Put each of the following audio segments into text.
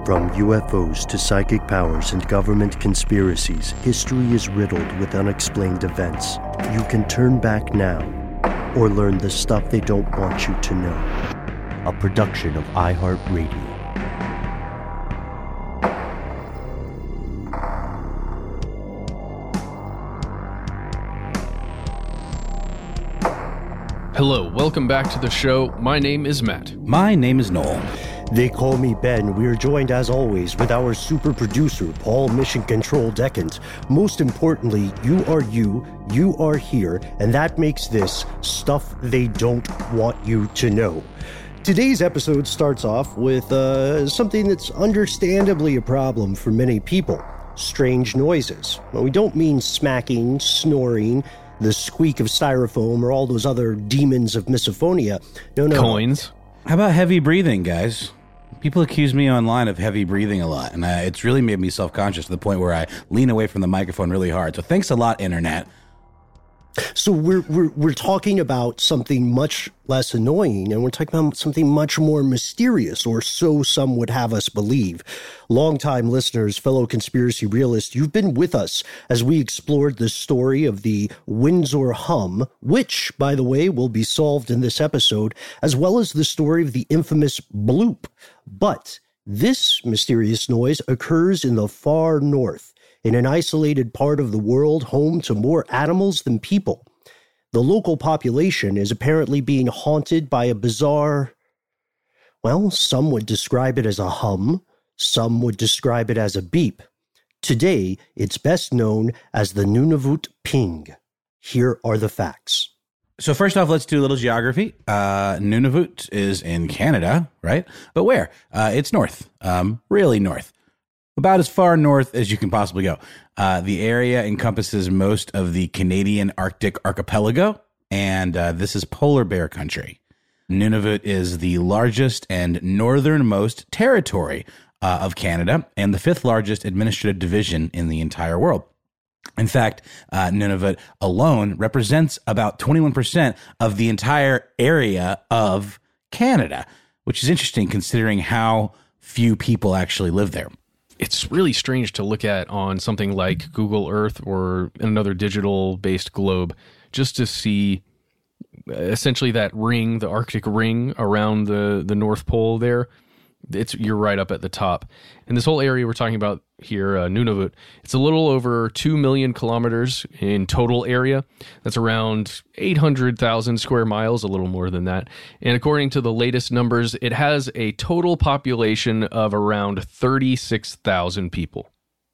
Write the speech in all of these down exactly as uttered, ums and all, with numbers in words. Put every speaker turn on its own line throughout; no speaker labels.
From U F Os to psychic powers and government conspiracies, history is riddled with unexplained events. You can turn back now or learn the stuff they don't want you to know. A production of iHeartRadio.
Hello, welcome back to the show. My name is Matt.
My name is Noel.
They call me Ben. We are joined, as always, with our super producer, Paul Mission Control Decant. Most importantly, you are you, you are here, and that makes this stuff they don't want you to know. Today's episode starts off with uh, something that's understandably a problem for many people. Strange noises. Well, we don't mean smacking, snoring, the squeak of styrofoam, or all those other demons of misophonia. No, no.
Coins.
How about heavy breathing, guys? People accuse me online of heavy breathing a lot, and uh, it's really made me self-conscious to the point where I lean away from the microphone really hard. So thanks a lot, Internet.
So we're we're we're talking about something much less annoying, and we're talking about something much more mysterious, or so some would have us believe. Longtime listeners, fellow conspiracy realists, you've been with us as we explored the story of the Windsor hum, which, by the way, will be solved in this episode, as well as the story of the infamous bloop. But this mysterious noise occurs in the far north, in an isolated part of the world home to more animals than people. The local population is apparently being haunted by a bizarre, well, some would describe it as a hum, some would describe it as a beep. Today, it's best known as the Nunavut ping. Here are the facts.
So first off, let's do a little geography. Uh, Nunavut is in Canada, right? But where? Uh, it's north, um, really north. About as far north as you can possibly go. Uh, the area encompasses most of the Canadian Arctic archipelago, and uh, this is polar bear country. Nunavut is the largest and northernmost territory uh, of Canada, and the fifth largest administrative division in the entire world. In fact, uh, Nunavut alone represents about twenty-one percent of the entire area of Canada, which is interesting considering how few people actually live there.
It's really strange to look at on something like Google Earth or another digital-based globe, just to see essentially that ring, the Arctic ring around the, the North Pole there. It's you're right up at the top. And this whole area we're talking about here, uh, Nunavut, it's a little over two million kilometers in total area. That's around eight hundred thousand square miles, a little more than that. And according to the latest numbers, it has a total population of around thirty-six thousand people.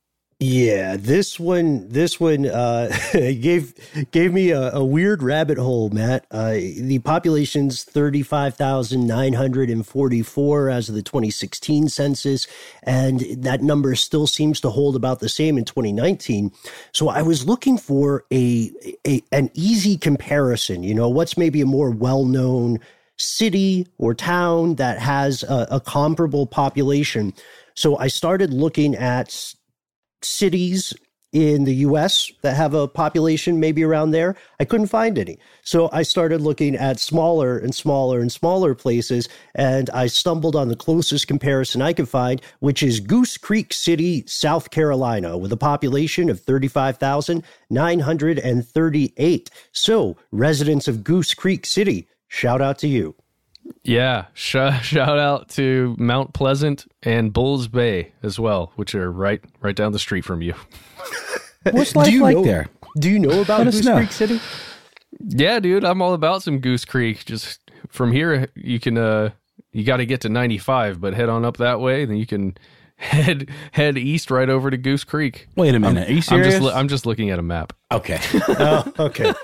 Yeah, this one, this one uh, gave gave me a, a weird rabbit hole, Matt. Uh, the population's thirty-five thousand nine hundred forty-four as of the twenty sixteen census, and that number still seems to hold about the same in twenty nineteen. So I was looking for a, a an easy comparison. You know, what's maybe a more well-known city or town that has a, a comparable population. So I started looking at cities in the U S that have a population maybe around there. I couldn't find any. So I started looking at smaller and smaller and smaller places, and I stumbled on the closest comparison I could find, which is Goose Creek City, South Carolina, with a population of thirty-five thousand nine hundred thirty-eight. So, residents of Goose Creek City, shout out to you.
Yeah, sh- shout out to Mount Pleasant and Bulls Bay as well, which are right right down the street from you.
What's life like
know,
there?
Do you know about Goose know. Creek City?
Yeah, dude, I'm all about some Goose Creek. Just from here, you can uh, you got to get to ninety-five, but head on up that way, then you can head head east right over to Goose Creek.
Wait a minute,
I'm,
are you serious?
I'm just I'm just looking at a map.
Okay.
Oh, okay.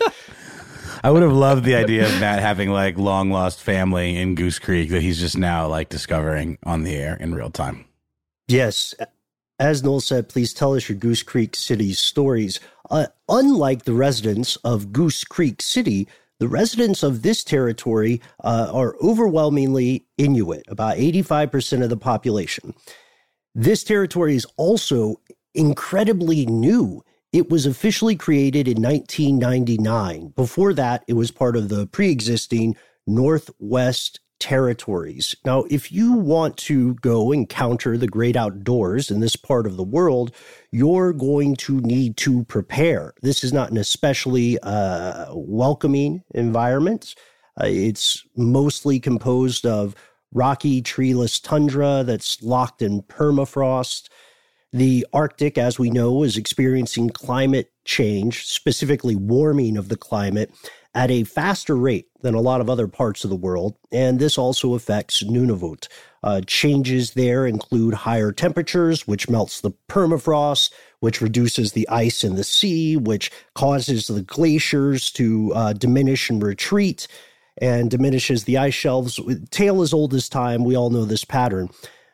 I would have loved the idea of Matt having like long lost family in Goose Creek that he's just now like discovering on the air in real time.
Yes. As Noel said, please tell us your Goose Creek City stories. Uh, unlike the residents of Goose Creek City, the residents of this territory uh, are overwhelmingly Inuit, about eighty-five percent of the population. This territory is also incredibly new. It was officially created in nineteen ninety-nine. Before that, it was part of the pre-existing Northwest territories. Now, if you want to go encounter the great outdoors in this part of the world, you're going to need to prepare. This is not an especially uh, welcoming environment. Uh, it's mostly composed of rocky, treeless tundra that's locked in permafrost. The Arctic, as we know, is experiencing climate change, specifically warming of the climate, at a faster rate than a lot of other parts of the world, and this also affects Nunavut. Uh, changes there include higher temperatures, which melts the permafrost, which reduces the ice in the sea, which causes the glaciers to uh, diminish and retreat, and diminishes the ice shelves. Tale as old as time, we all know this pattern.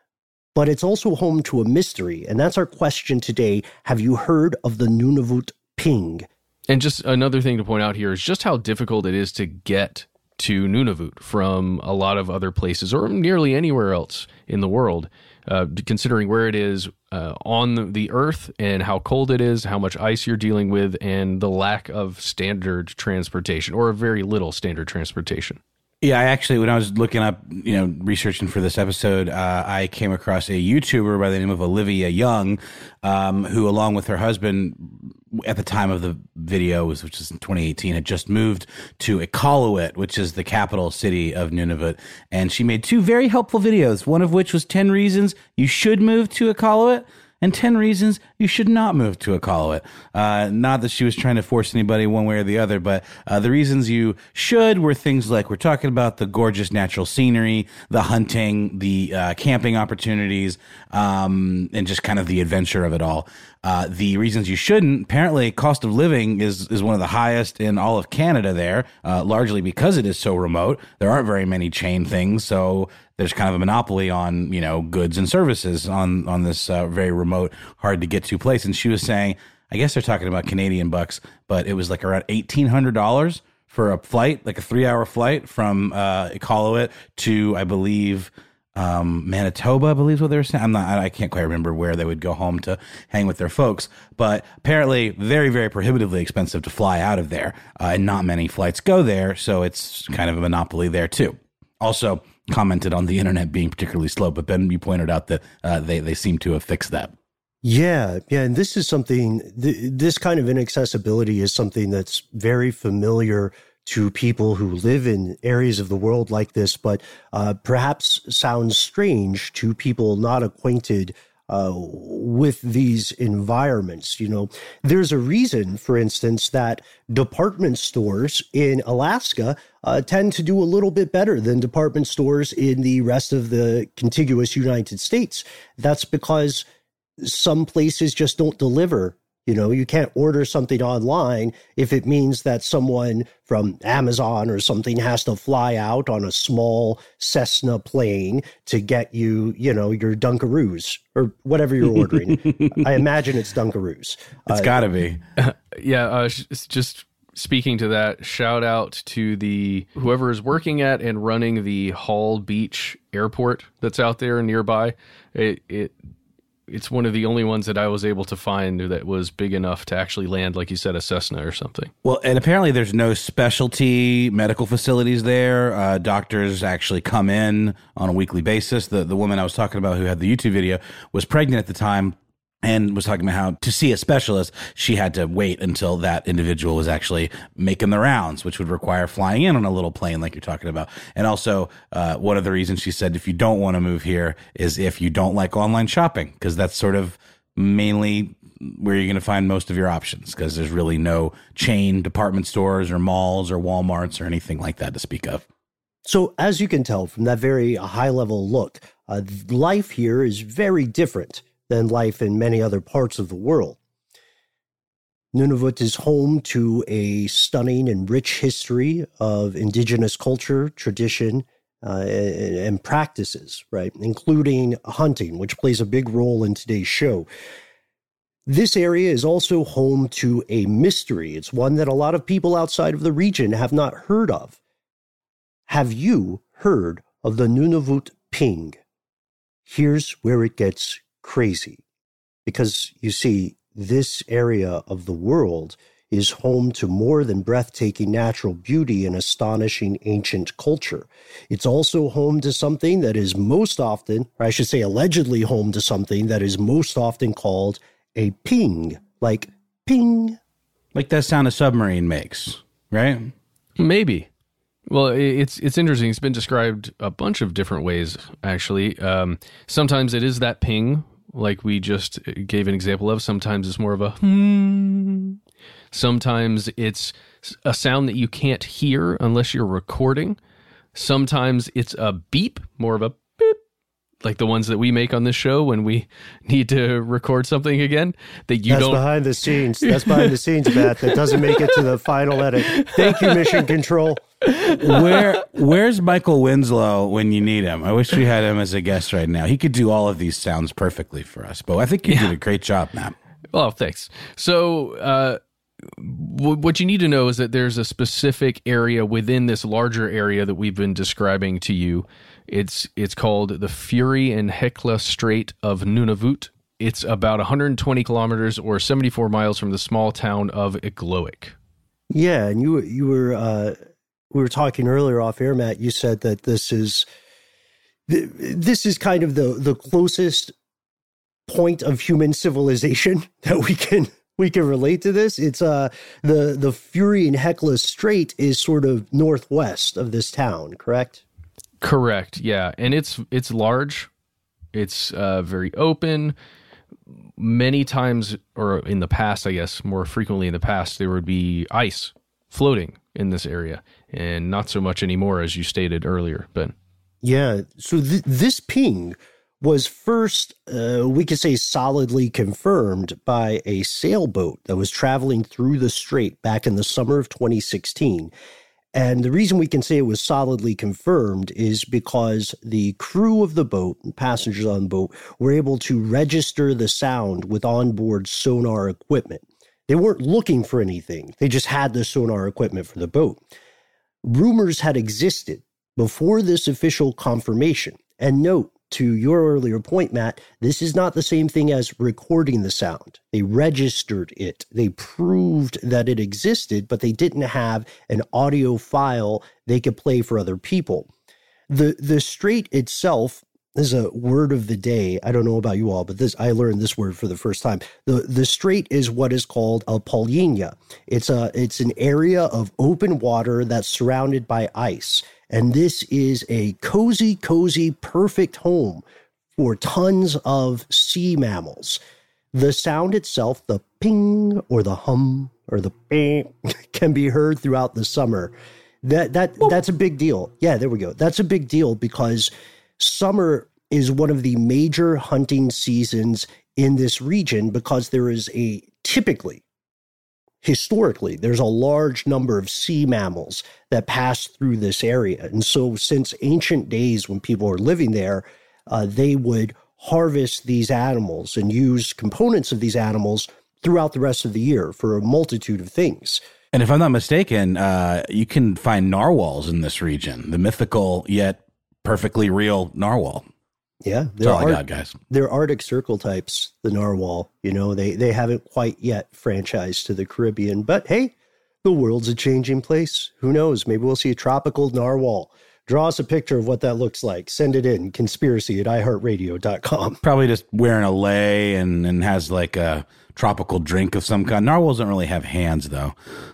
But it's also home to a mystery, and that's our question today. Have you heard of the Nunavut Ping?
And just another thing to point out here is just how difficult it is to get to Nunavut from a lot of other places or nearly anywhere else in the world, uh, considering where it is uh, on the earth and how cold it is, how much ice you're dealing with, and the lack of standard transportation or very little standard transportation.
Yeah, I actually, when I was looking up, you know, researching for this episode, uh, I came across a YouTuber by the name of Olivia Young, um, who, along with her husband, at the time of the video, which is in twenty eighteen, had just moved to Iqaluit, which is the capital city of Nunavut. And she made two very helpful videos, one of which was ten reasons you should move to Iqaluit, and ten reasons you should not move to Iqaluit. Uh, not that she was trying to force anybody one way or the other, but uh, the reasons you should were things like we're talking about the gorgeous natural scenery, the hunting, the uh, camping opportunities, um, and just kind of the adventure of it all. Uh, the reasons you shouldn't, apparently cost of living is, is one of the highest in all of Canada there, uh, largely because it is so remote. There aren't very many chain things, so there's kind of a monopoly on, you know, goods and services on, on this uh, very remote, hard to get to place. And she was saying, I guess they're talking about Canadian bucks, but it was like around eighteen hundred dollars for a flight, like a three hour flight from uh, Iqaluit to, I believe, Um, Manitoba, I believe is what they were saying. I'm not, I can't quite remember where they would go home to hang with their folks, but apparently very, very prohibitively expensive to fly out of there. Uh, and not many flights go there. So it's kind of a monopoly there too. Also commented on the internet being particularly slow, but Ben, you pointed out that uh, they, they seem to have fixed that.
Yeah, yeah, and this is something, th- this kind of inaccessibility is something that's very familiar to people who live in areas of the world like this, but uh, perhaps sounds strange to people not acquainted uh, with these environments. You know, there's a reason, for instance, that department stores in Alaska uh, tend to do a little bit better than department stores in the rest of the contiguous United States. That's because some places just don't deliver. You know, you can't order something online if it means that someone from Amazon or something has to fly out on a small Cessna plane to get you, you know, your Dunkaroos or whatever you're ordering. I imagine it's Dunkaroos.
It's uh, got to be.
Uh, yeah, uh, just speaking to that, shout out to the whoever is working at and running the Hall Beach Airport that's out there nearby. It, it It's one of the only ones that I was able to find that was big enough to actually land, like you said, a Cessna or something.
Well, and apparently there's no specialty medical facilities there. Uh, doctors actually come in on a weekly basis. The the woman I was talking about who had the YouTube video was pregnant at the time and was talking about how to see a specialist, she had to wait until that individual was actually making the rounds, which would require flying in on a little plane like you're talking about. And also, uh, one of the reasons she said if you don't want to move here is if you don't like online shopping, because that's sort of mainly where you're going to find most of your options, because there's really no chain department stores or malls or Walmarts or anything like that to speak of.
So as you can tell from that very high-level look, uh, life here is very different than life in many other parts of the world. Nunavut is home to a stunning and rich history of indigenous culture, tradition, uh, and, and practices, right? Including hunting, which plays a big role in today's show. This area is also home to a mystery. It's one that a lot of people outside of the region have not heard of. Have you heard of the Nunavut Ping? Here's where it gets crazy, because you see, this area of the world is home to more than breathtaking natural beauty and astonishing ancient culture. It's also home to something that is most often, or I should say allegedly home to something that is most often called a ping, like ping.
Like that sound a submarine makes, right?
Maybe. Well, it's it's interesting. It's been described a bunch of different ways, actually. Um, sometimes it is that ping, like we just gave an example of. Sometimes it's more of a hmm. Sometimes it's a sound that you can't hear unless you're recording. Sometimes it's a beep, more of a beep, like the ones that we make on this show when we need to record something again that you
That's
don't.
That's behind the scenes. That's behind the scenes, Matt. That doesn't make it to the final edit. Thank you, Mission Control.
Where Where's Michael Winslow when you need him? I wish we had him as a guest right now. He could do all of these sounds perfectly for us, but I think you yeah. did a great job, Matt.
Well, thanks. So, uh, w- what you need to know is that there's a specific area within this larger area that we've been describing to you. It's it's called the Fury and Hecla Strait of Nunavut. It's about one hundred twenty kilometers or seventy-four miles from the small town of Igloik.
Yeah, and you you were uh, we were talking earlier off air, Matt. You said that this is this is kind of the the closest point of human civilization that we can we can relate to this. It's uh the the Fury and Hecla Strait is sort of northwest of this town, correct?
Correct. Yeah, and it's it's large. It's uh, very open. Many times, or in the past, I guess, more frequently in the past, there would be ice floating in this area, and not so much anymore, as you stated earlier. But
yeah, so th- this ping was first, uh, we could say, solidly confirmed by a sailboat that was traveling through the strait back in the summer of twenty sixteen. And the reason we can say it was solidly confirmed is because the crew of the boat, passengers on the boat, were able to register the sound with onboard sonar equipment. They weren't looking for anything. They just had the sonar equipment for the boat. Rumors had existed before this official confirmation. And note, to your earlier point, Matt, this is not the same thing as recording the sound. They registered it. They proved that it existed, but they didn't have an audio file they could play for other people. The the strait itself is a word of the day. I don't know about you all, but this I learned this word for the first time. The the strait is what is called a polynya. It's a it's an area of open water that's surrounded by ice. And this is a cozy, cozy, perfect home for tons of sea mammals. The sound itself, the ping or the hum or the bing, can be heard throughout the summer. That that that's a big deal. Yeah, there we go. That's a big deal because summer is one of the major hunting seasons in this region because there is a typically Historically, there's a large number of sea mammals that pass through this area. And so since ancient days when people were living there, uh, they would harvest these animals and use components of these animals throughout the rest of the year for a multitude of things.
And if I'm not mistaken, uh, you can find narwhals in this region, the mythical yet perfectly real narwhal.
Yeah,
that's all I got, guys.
They're Arctic Circle types, the narwhal. You know, they they haven't quite yet franchised to the Caribbean. But hey, the world's a changing place. Who knows? Maybe we'll see a tropical narwhal. Draw us a picture of what that looks like. Send it in, conspiracy at i heart radio dot com.
Probably just wearing a lei and, and has like a tropical drink of some kind. Narwhals don't really have hands, though.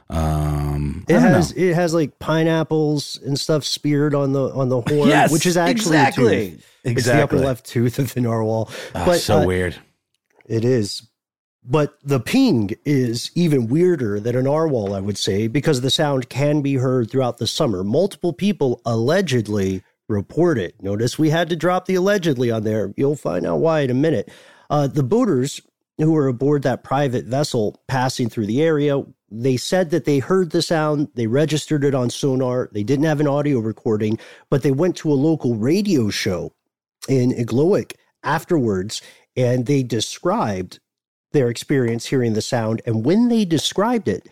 Um,
it has know. it has like pineapples and stuff speared on the on the horn,
yes,
which is actually
exactly.
a tooth.
Exactly.
It's the upper left tooth of the narwhal.
Oh,
but
so
uh,
weird.
It is. But the ping is even weirder than a narwhal, I would say, because the sound can be heard throughout the summer. Multiple people allegedly report it. Notice we had to drop the allegedly on there. You'll find out why in a minute. Uh, the boaters who were aboard that private vessel passing through the area, they said that they heard the sound, they registered it on sonar, they didn't have an audio recording, but they went to a local radio show in Igloik afterwards, and they described their experience hearing the sound. And when they described it,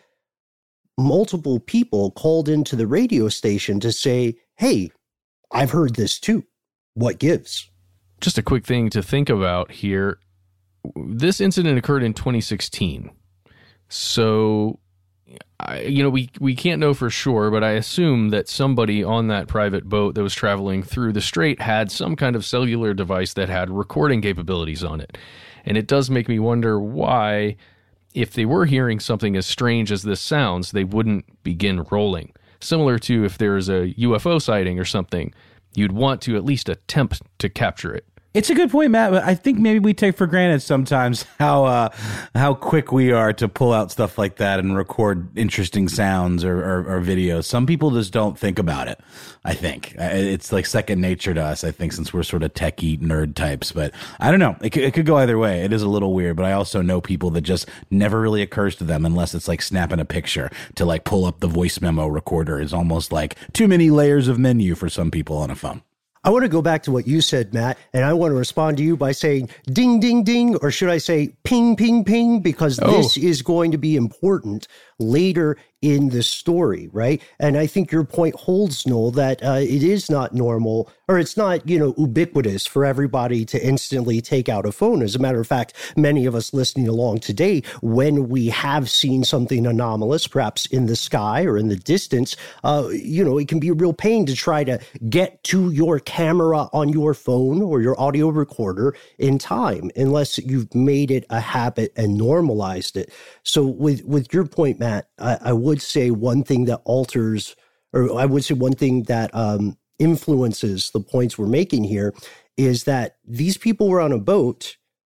multiple people called into the radio station to say, hey, I've heard this too. What gives?
Just a quick thing to think about here. This incident occurred in twenty sixteen. So I, you know, we, we can't know for sure, but I assume that somebody on that private boat that was traveling through the strait had some kind of cellular device that had recording capabilities on it. And it does make me wonder why, if they were hearing something as strange as this sounds, they wouldn't begin rolling. Similar to if there's a U F O sighting or something, you'd want to at least attempt to capture it.
It's a good point, Matt. But I think maybe we take for granted sometimes how uh, how quick we are to pull out stuff like that and record interesting sounds or, or, or videos. Some people just don't think about it. I think it's like second nature to us. I think since we're sort of techie nerd types, but I don't know. It could, it could go either way. It is a little weird, but I also know people that just never really occurs to them unless it's like snapping a picture to like pull up the voice memo recorder is almost like too many layers of menu for some people on a phone.
I want to go back to what you said, Matt, and I want to respond to you by saying ding, ding, ding, or should I say ping, ping, ping, because oh. this is going to be important later in the story, right? And I think your point holds, Noel, that uh, it is not normal, or it's not, you know, ubiquitous for everybody to instantly take out a phone. As a matter of fact, many of us listening along today, when we have seen something anomalous, perhaps in the sky or in the distance, uh, you know, it can be a real pain to try to get to your camera on your phone or your audio recorder in time, unless you've made it a habit and normalized it. So with, with your point, Matt, I, I would say one thing that alters, or I would say one thing that um, influences the points we're making here is that these people were on a boat.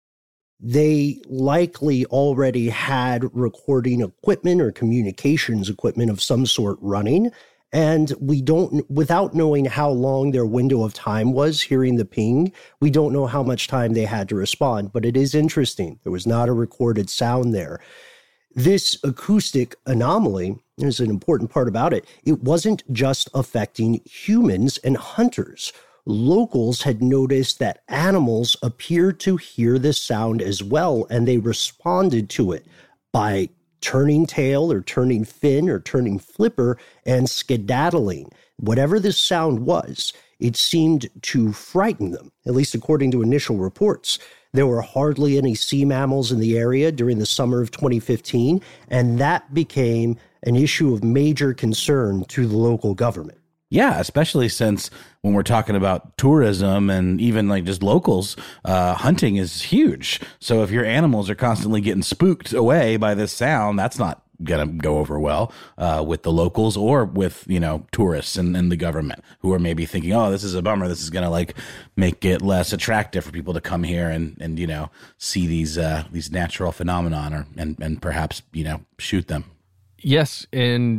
They likely already had recording equipment or communications equipment of some sort running. And we don't, without knowing how long their window of time was hearing the ping, we don't know how much time they had to respond. But it is interesting. There was not a recorded sound there. This acoustic anomaly, there's an important part about it. It wasn't just affecting humans and hunters. Locals had noticed that animals appeared to hear this sound as well, and they responded to it by turning tail or turning fin or turning flipper and skedaddling. Whatever this sound was, it seemed to frighten them, at least according to initial reports. There were hardly any sea mammals in the area during the summer of twenty fifteen, and that became an issue of major concern to the local government.
Yeah, especially since when we're talking about tourism and even like just locals, uh, hunting is huge. So if your animals are constantly getting spooked away by this sound, that's not going to go over well uh, with the locals or with, you know, tourists and, and the government who are maybe thinking, oh, this is a bummer. This is going to like make it less attractive for people to come here and, and you know, see these uh, these natural phenomenon or and, and perhaps, you know, shoot them.
Yes, and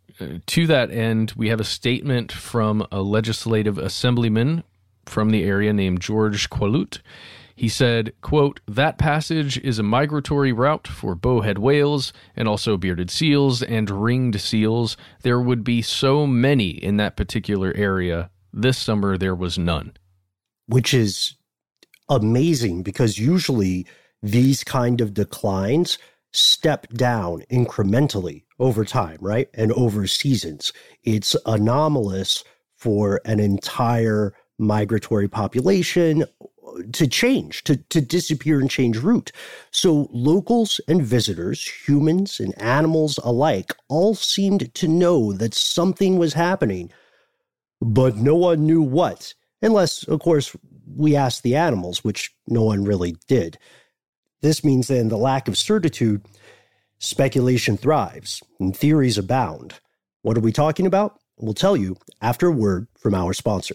to that end, we have a statement from a legislative assemblyman from the area named George Qualut. He said, quote, "That passage is a migratory route for bowhead whales and also bearded seals and ringed seals. There would be so many in that particular area. This summer, there was none."
Which is amazing because usually these kind of declines step down incrementally over time, right? And over seasons. It's anomalous for an entire migratory population to change, to, to disappear and change route. So locals and visitors, humans and animals alike, all seemed to know that something was happening, but no one knew what, unless, of course, we asked the animals, which no one really did. This means that in the lack of certitude, speculation thrives and theories abound. What are we talking about? We'll tell you after a word from our sponsor.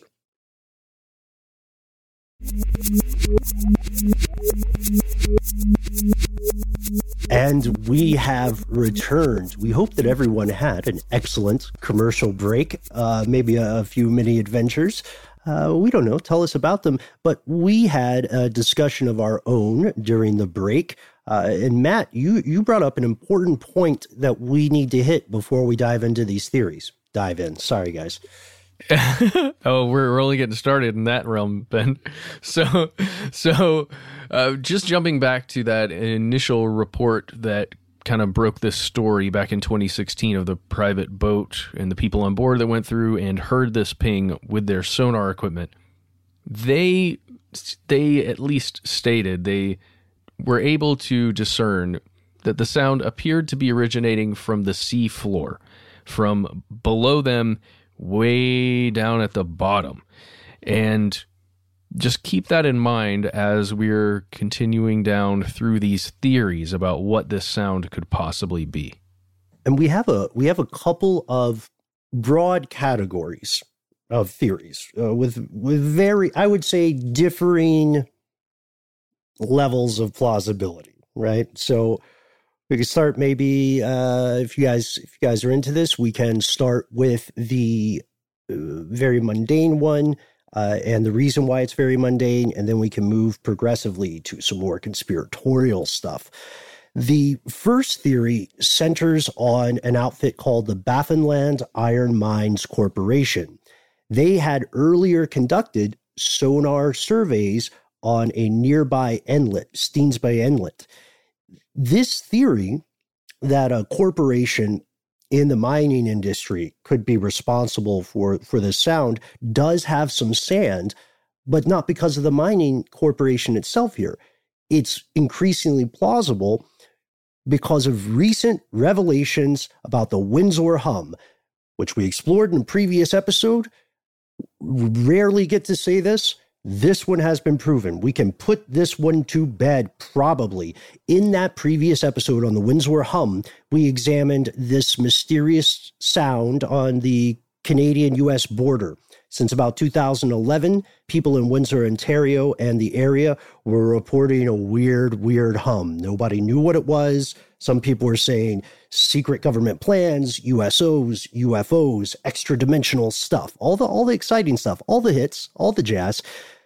And we have returned. We hope that everyone had an excellent commercial break, uh, maybe a, a few mini adventures. Uh, we don't know. Tell us about them. But we had a discussion of our own during the break. Uh, and Matt, you, you brought up an important point that we need to hit before we dive into these theories. Dive in. Sorry, guys.
oh, we're, we're only getting started in that realm, Ben. So, so uh, just jumping back to that initial report that kind of broke this story back in twenty sixteen of the private boat and the people on board that went through and heard this ping with their sonar equipment. They, they at least stated they were able to discern that the sound appeared to be originating from the sea floor, from below them, way down at the bottom. And just keep that in mind as we're continuing down through these theories about what this sound could possibly be.
And we have a we have a couple of broad categories of theories uh, with with very, I would say, differing levels of plausibility, right? So we could start maybe uh, if you guys if you guys are into this, we can start with the uh, very mundane one. Uh, and the reason why it's very mundane, and then we can move progressively to some more conspiratorial stuff. The first theory centers on an outfit called the Baffinland Iron Mines Corporation. They had earlier conducted sonar surveys on a nearby inlet, Steens Bay Inlet. This theory that a corporation in the mining industry could be responsible for, for the sound does have some sand, but not because of the mining corporation itself here. It's increasingly plausible because of recent revelations about the Windsor hum, which we explored in a previous episode. Rarely get to say this. This one has been proven. We can put this one to bed, probably. In that previous episode on the Windsor hum, we examined this mysterious sound on the Canadian-U S border. Since about two thousand eleven, people in Windsor, Ontario, and the area were reporting a weird, weird hum. Nobody knew what it was. Some people were saying secret government plans, U S Os, U F Os, extra-dimensional stuff, all the all the exciting stuff, all the hits, all the jazz.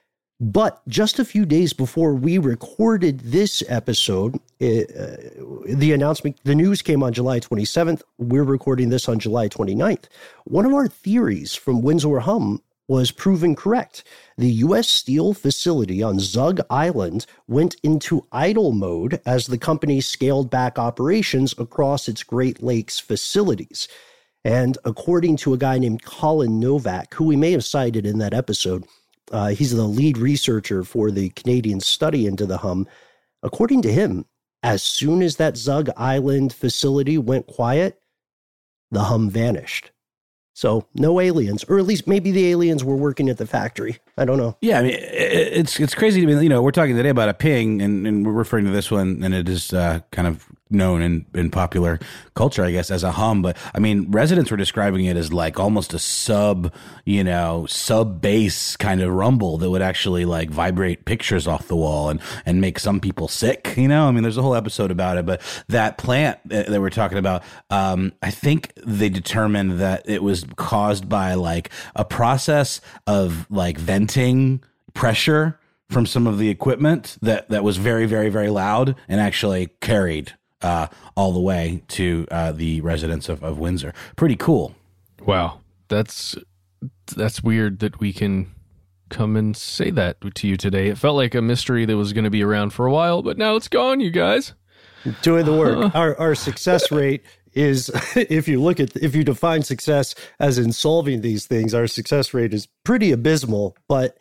But just a few days before we recorded this episode, it, uh, the announcement, the news came on July twenty-seventh. We're recording this on July twenty-ninth. One of our theories from Windsor hum was proven correct. The U S Steel facility on Zug Island went into idle mode as the company scaled back operations across its Great Lakes facilities. And according to a guy named Colin Novak, who we may have cited in that episode, uh, he's the lead researcher for the Canadian study into the hum. According to him, as soon as that Zug Island facility went quiet, the hum vanished. So no aliens, or at least maybe the aliens were working at the factory. I don't know.
Yeah, I mean, it's it's crazy to me. You know, we're talking today about a ping, and, and we're referring to this one, and it is uh, kind of known in, in popular culture, I guess, as a hum. But I mean, residents were describing it as like almost a sub, you know, sub bass kind of rumble that would actually like vibrate pictures off the wall and and make some people sick. You know, I mean, there's a whole episode about it. But that plant that we're talking about, um, I think they determined that it was caused by like a process of like venting pressure from some of the equipment that, that was very, very, very loud and actually carried uh, all the way to uh, the residents of, of Windsor. Pretty cool.
Wow. That's, that's weird that we can come and say that to you today. It felt like a mystery that was going to be around for a while, but now it's gone, you guys.
Doing the work. Our, our success rate is, if you look at, if you define success as in solving these things, our success rate is pretty abysmal. But,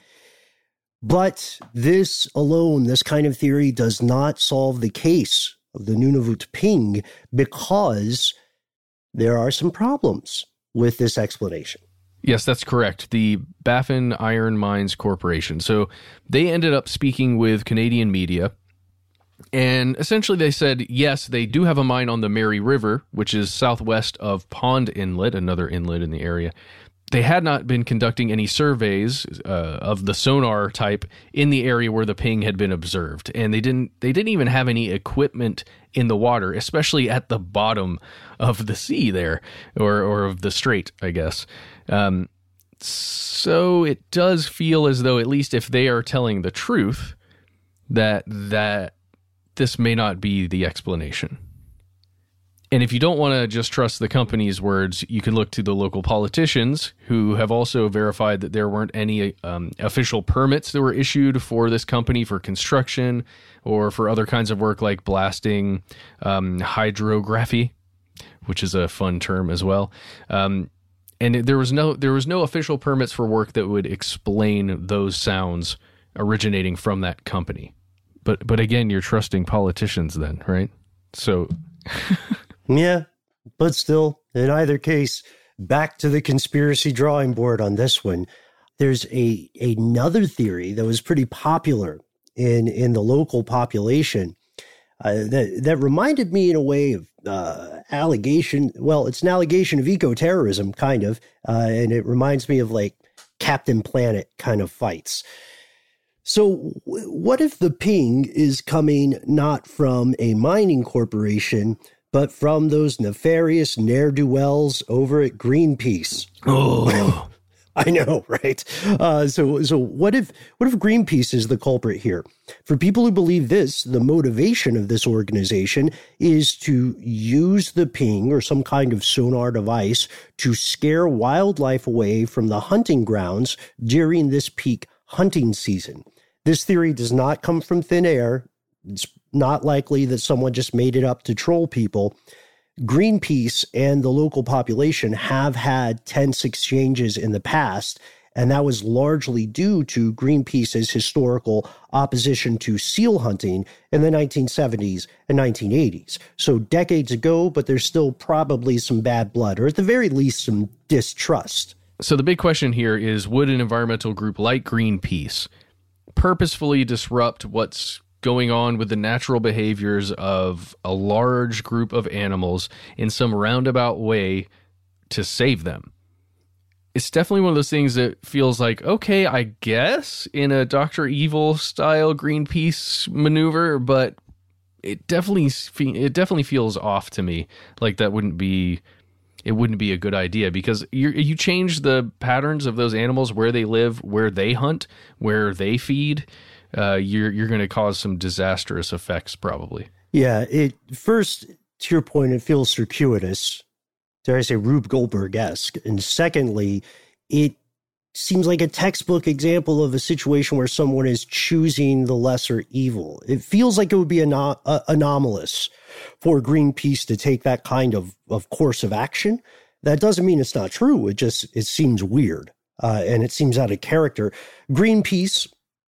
but this alone, this kind of theory does not solve the case of the Nunavut ping, because there are some problems with this explanation.
Yes, that's correct. The Baffin Iron Mines Corporation. So they ended up speaking with Canadian media. And essentially they said, yes, they do have a mine on the Mary River, which is southwest of Pond Inlet, another inlet in the area. They had not been conducting any surveys uh, of the sonar type in the area where the ping had been observed. And they didn't they didn't even have any equipment in the water, especially at the bottom of the sea there, or, or of the strait, I guess. Um, so it does feel as though, at least if they are telling the truth, that that this may not be the explanation. And if you don't want to just trust the company's words, you can look to the local politicians who have also verified that there weren't any um, official permits that were issued for this company for construction or for other kinds of work like blasting, um, hydrography, which is a fun term as well. Um, and there was no there was no official permits for work that would explain those sounds originating from that company. But but again, you're trusting politicians then, right? So,
yeah, but still, in either case, back to the conspiracy drawing board on this one. There's a another theory that was pretty popular in, in the local population uh, that, that reminded me in a way of uh, allegation. Well, it's an allegation of eco-terrorism, kind of, uh, and it reminds me of like Captain Planet kind of fights. So what if the ping is coming not from a mining corporation, but from those nefarious ne'er-do-wells over at Greenpeace?
oh,
I know, right? Uh, so, so what if what if Greenpeace is the culprit here? For people who believe this, the motivation of this organization is to use the ping or some kind of sonar device to scare wildlife away from the hunting grounds during this peak hunting season. This theory does not come from thin air. It's not likely that someone just made it up to troll people. Greenpeace and the local population have had tense exchanges in the past, and that was largely due to Greenpeace's historical opposition to seal hunting in the nineteen seventies and nineteen eighties. So decades ago, but there's still probably some bad blood, or at the very least some distrust.
So the big question here is, would an environmental group like Greenpeace purposefully disrupt what's going on with the natural behaviors of a large group of animals in some roundabout way to save them? It's definitely one of those things that feels like, okay, I guess in a Doctor Evil style Greenpeace maneuver, but it definitely it definitely feels off to me. Like that wouldn't be it wouldn't be a good idea, because you you change the patterns of those animals, where they live, where they hunt, where they feed. Uh, you're you're going to cause some disastrous effects, probably.
Yeah, it first, to your point, it feels circuitous, dare I say Rube Goldberg-esque. And secondly, it seems like a textbook example of a situation where someone is choosing the lesser evil. It feels like it would be anom- uh, anomalous for Greenpeace to take that kind of, of course of action. That doesn't mean it's not true. It just, it seems weird, uh, and it seems out of character. Greenpeace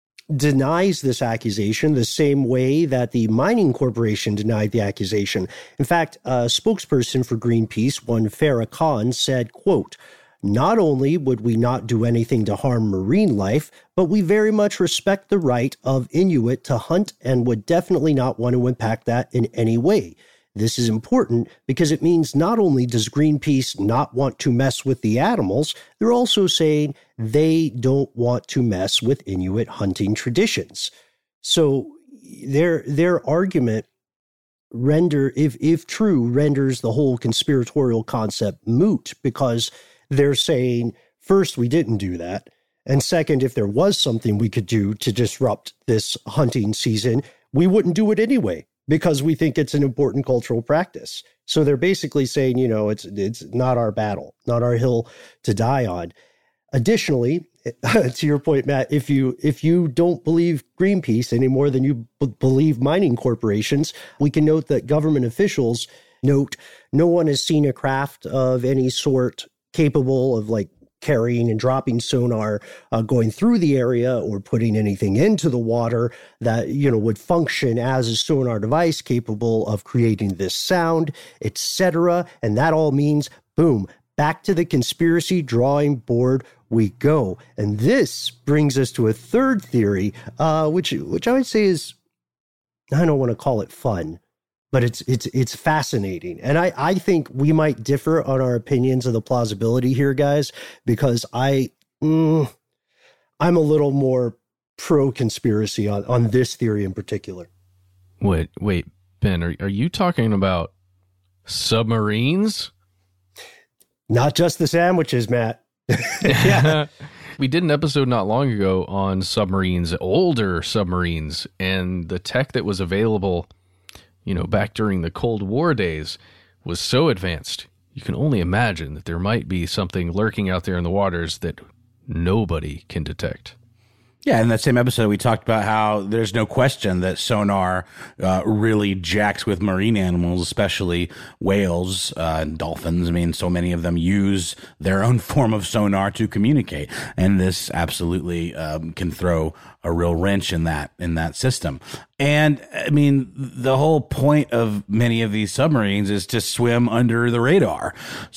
denies this accusation the same way that the mining corporation denied the accusation. In fact, a spokesperson for Greenpeace, one Farah Khan, said, quote, "Not only would we not do anything to harm marine life, but we very much respect the right of Inuit to hunt and would definitely not want to impact that in any way. This is important because it means not only does Greenpeace not want to mess with the animals, they're also saying they don't want to mess with Inuit hunting traditions." So their their argument render, if if true, renders the whole conspiratorial concept moot, because they're saying, first, we didn't do that, and second, if there was something we could do to disrupt this hunting season, we wouldn't do it anyway, because we think it's an important cultural practice. So they're basically saying, you know, it's it's not our battle, not our hill to die on. Additionally, to your point, Matt, if you if you don't believe Greenpeace any more than you b- believe mining corporations, we can note that government officials note no one has seen a craft of any sort capable of like carrying and dropping sonar, uh, going through the area or putting anything into the water that, you know, would function as a sonar device capable of creating this sound, et cetera. And that all means, boom, back to the conspiracy drawing board we go. And this brings us to a third theory, uh, which which I would say is, I don't want to call it fun, but it's it's it's fascinating. And I, I think we might differ on our opinions of the plausibility here, guys, because I, mm, I'm a little more pro-conspiracy on, on this theory in particular.
Wait, wait, Ben, are, are you talking about submarines?
Not just the sandwiches, Matt. Yeah.
We did an episode not long ago on submarines, older submarines, and the tech that was available, you know, back during the Cold War days was so advanced. You can only imagine that there might be something lurking out there in the waters that nobody can detect.
Yeah, in that same episode, we talked about how there's no question that sonar uh, really jacks with marine animals, especially whales uh, and dolphins. I mean, so many of them use their own form of sonar to communicate, and this absolutely um, can throw a real wrench in that in that system. And I mean, the whole point of many of these submarines is to swim under the radar.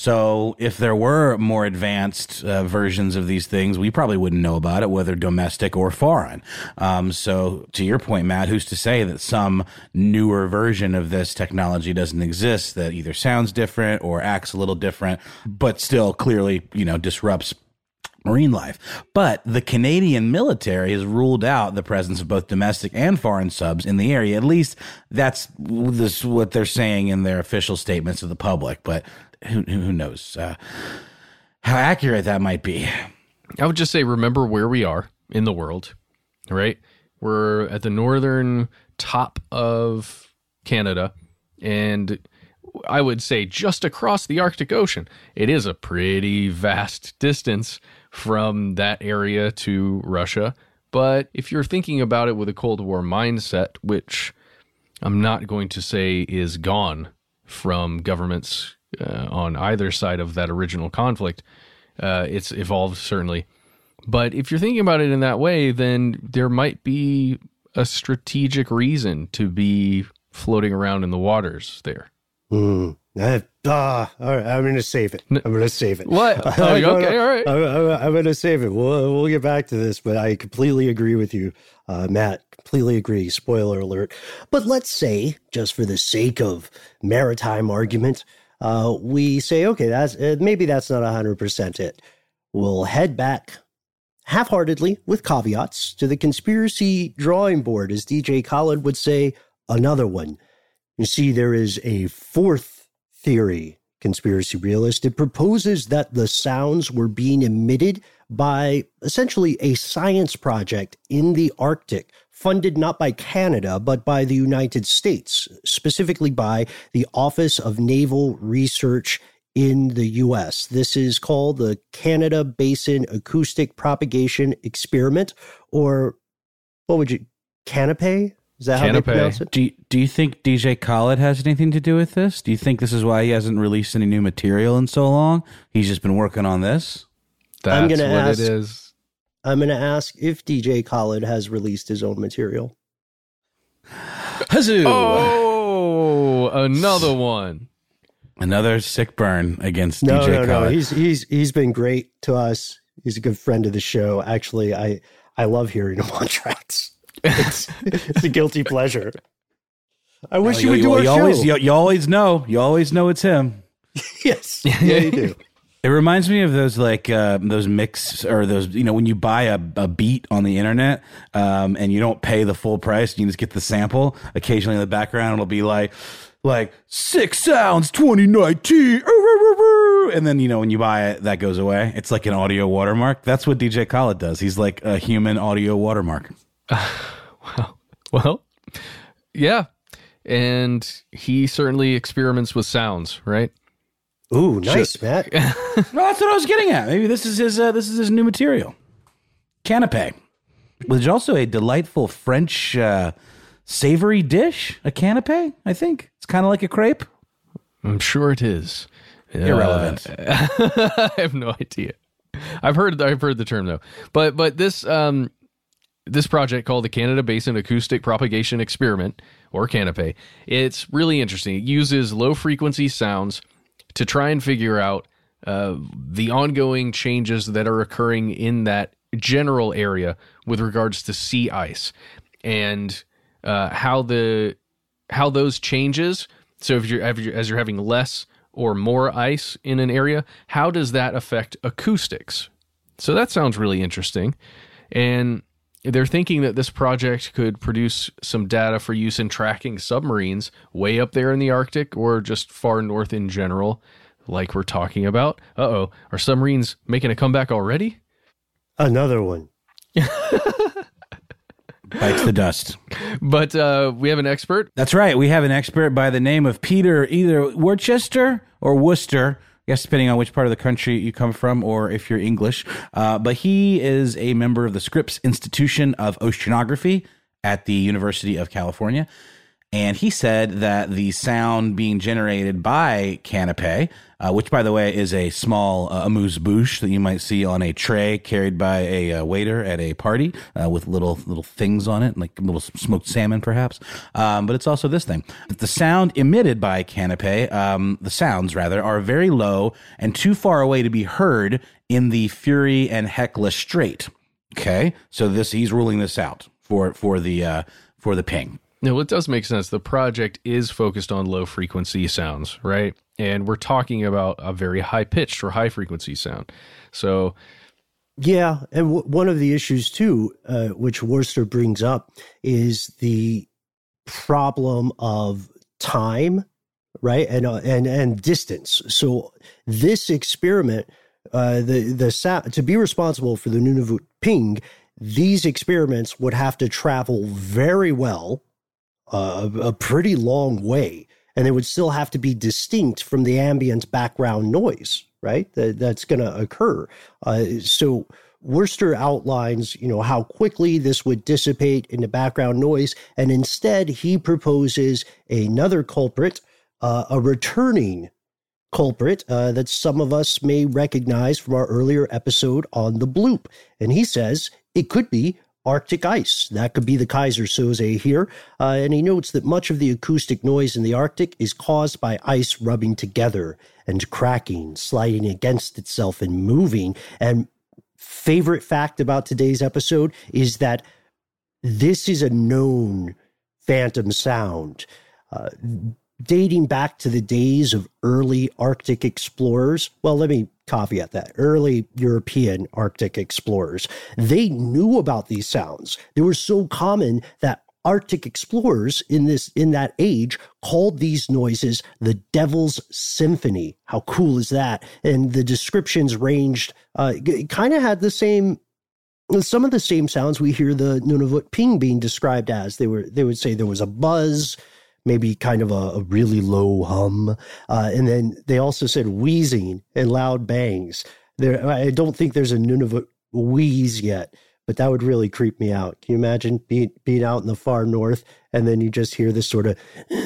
So if there were more advanced uh, versions of these things, we probably wouldn't know about it, whether domestic or foreign. Um, so to your point, Matt, who's to say that some newer version of this technology doesn't exist that either sounds different or acts a little different, but still clearly, you know, disrupts marine life. But the Canadian military has ruled out the presence of both domestic and foreign subs in the area. At least that's this what they're saying in their official statements to the public. But who, who knows uh, how accurate that might be.
I would just say, remember where we are in the world, right? We're at the northern top of Canada, and I would say just across the Arctic Ocean. It is a pretty vast distance from that area to Russia. But if you're thinking about it with a Cold War mindset, which I'm not going to say is gone from governments uh, on either side of that original conflict, uh, it's evolved certainly. But if you're thinking about it in that way, then there might be a strategic reason to be floating around in the waters there.
Mm. Uh, ah, all right, I'm going to save it. I'm going to save it.
What? Oh, okay, gonna, all right.
I'm, I'm, I'm going to save it. We'll, we'll get back to this, but I completely agree with you, uh, Matt. Completely agree. Spoiler alert. But let's say, just for the sake of maritime argument, uh, we say, okay, that's uh, maybe that's not one hundred percent it. We'll head back half-heartedly with caveats to the conspiracy drawing board, as D J Khaled would say, another one. You see, there is a fourth theory, conspiracy realist. It proposes that the sounds were being emitted by essentially a science project in the Arctic, funded not by Canada, but by the United States, specifically by the Office of Naval Research in the U S. This is called the Canada Basin Acoustic Propagation Experiment, or what would you, Canopy? Is that how they pronounce it?
Do you, do you think D J Khaled has anything to do with this? Do you think this is why he hasn't released any new material in so long? He's just been working on this?
That's
I'm gonna
what
ask,
it is.
I'm going to ask if D J Khaled has released his own material.
Huzzoo!
Oh, another one.
Another sick burn against
No,
D J
no,
Khaled.
no. He's he's he's been great to us. He's a good friend of the show. Actually, I I love hearing him on tracks. It's, it's a guilty pleasure. I wish
well,
you would
you,
do
you,
our
you
show.
Always, you, you always know. You always know it's him.
Yes, yeah, you do.
It reminds me of those like uh, those mix or those, you know, when you buy a, a beat on the internet um, and you don't pay the full price, you just get the sample. Occasionally in the background, it'll be like, like Six Sounds twenty nineteen. And then, you know, when you buy it, that goes away. It's like an audio watermark. That's what D J Khaled does. He's like a human audio watermark.
Wow. Well, yeah. And he certainly experiments with sounds, right?
Ooh, nice,
Sure.
Matt.
Well, that's what I was getting at. Maybe this is his uh, this is his new material. Canapé, which is also a delightful French uh, savory dish. A canapé, I think. It's kind of like a crepe.
I'm sure it is.
Irrelevant.
Uh, I have no idea. I've heard I've heard the term though. But but this um this project called the Canada Basin Acoustic Propagation Experiment, or Canopy, it's really interesting. It uses low frequency sounds to try and figure out uh, the ongoing changes that are occurring in that general area with regards to sea ice, and uh, how the how those changes. So if you're as you're having less or more ice in an area, how does that affect acoustics? So that sounds really interesting, and they're thinking that this project could produce some data for use in tracking submarines way up there in the Arctic or just far north in general, like we're talking about. Uh-oh, are submarines making a comeback already?
Another one.
Bites the dust.
But uh, we have an expert.
That's right. We have an expert by the name of Peter, either Worcester or Worcester, I guess depending on which part of the country you come from or if you're English. Uh, but he is a member of the Scripps Institution of Oceanography at the University of California. And he said that the sound being generated by Canopé, uh, which, by the way, is a small uh, amuse-bouche that you might see on a tray carried by a uh, waiter at a party uh, with little little things on it, like little smoked salmon, perhaps. Um, but it's also this thing. The sound emitted by Canopé, um, the sounds, rather, are very low and too far away to be heard in the Fury and Hecla Strait. Okay? So this he's ruling this out for, for, the, uh, for the ping.
No, it does make sense. The project is focused on low frequency sounds, right? And we're talking about a very high pitched or high frequency sound. So,
yeah. And w- one of the issues too, uh, which Worcester brings up, is the problem of time, right? And, uh, and, and distance. So this experiment, uh, the, the sound, to be responsible for the Nunavut ping, these experiments would have to travel very well, Uh, a, a pretty long way, and they would still have to be distinct from the ambient background noise, right? That, that's going to occur. Uh, so Worcester outlines, you know, how quickly this would dissipate into background noise, and instead he proposes another culprit, uh, a returning culprit uh, that some of us may recognize from our earlier episode on the bloop. And he says it could be Arctic ice. That could be the Kaiser Soze here. Uh, and he notes that much of the acoustic noise in the Arctic is caused by ice rubbing together and cracking, sliding against itself and moving. And favorite fact about today's episode is that this is a known phantom sound. Uh, dating back to the days of early Arctic explorers. Well, let me caveat that. Early European Arctic explorers. They knew about these sounds. They were so common that Arctic explorers in this in that age called these noises the Devil's Symphony. How cool is that? And the descriptions ranged, uh, kind of had the same, some of the same sounds we hear the Nunavut ping being described as. They were they would say there was a buzz, maybe kind of a, a really low hum. Uh, and then they also said wheezing and loud bangs. There, I don't think there's a Nunavut wheeze yet, but that would really creep me out. Can you imagine being, being out in the far north and then you just hear this sort of...